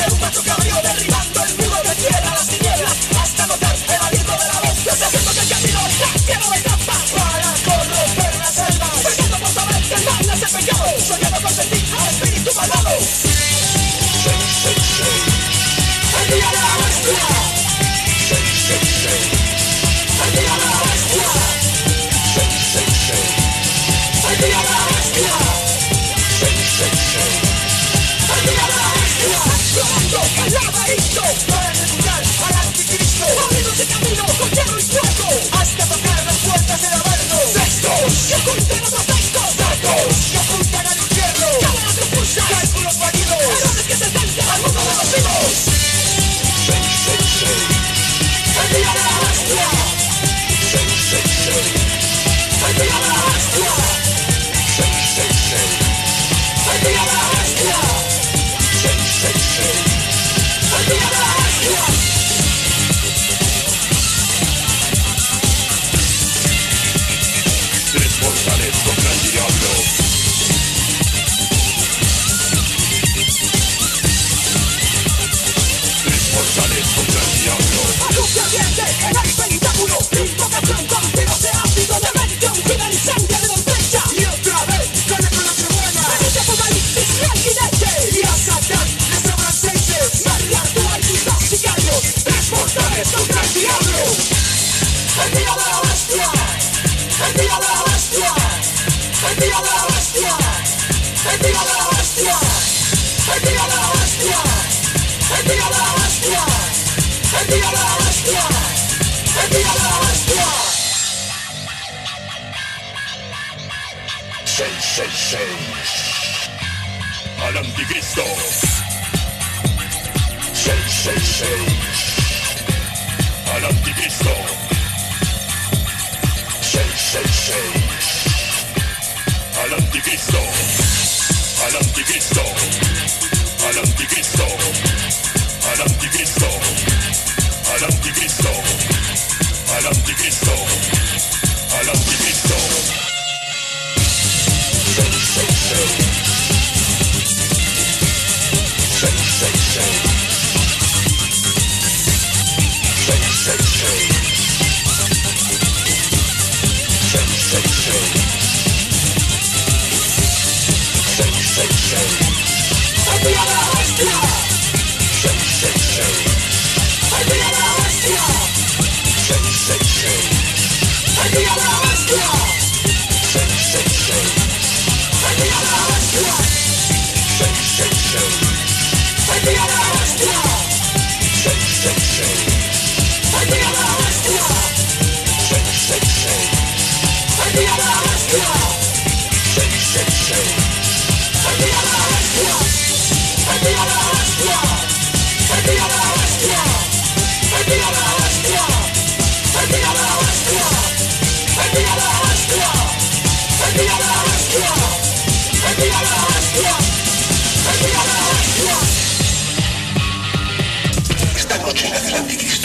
Al anticristo. 666. Al anticristo. 666. Al anticristo. Al anticristo. Al anticristo. Al anticristo. Al anticristo. Al anticristo. Al anticristo. 666. 666. 666. 666. 666. ¡El día de la bestia! 666. ¡El día de la bestia! 666. ¡El día de la bestia! 666. ¡El día de la bestia! 666. ¡El día de la bestia! 666. ¡El día de la bestia! 666. ¡El día de la bestia! 666. ¡El día de la bestia! ¡El día de la bestia! ¡El día de la bestia! ¡El día de la bestia! ¡El día de la bestia! ¡El día de la bestia! ¡El día de la bestia! ¡El día de la bestia! ¡El día de la bestia! Esta noche nace el anticristo.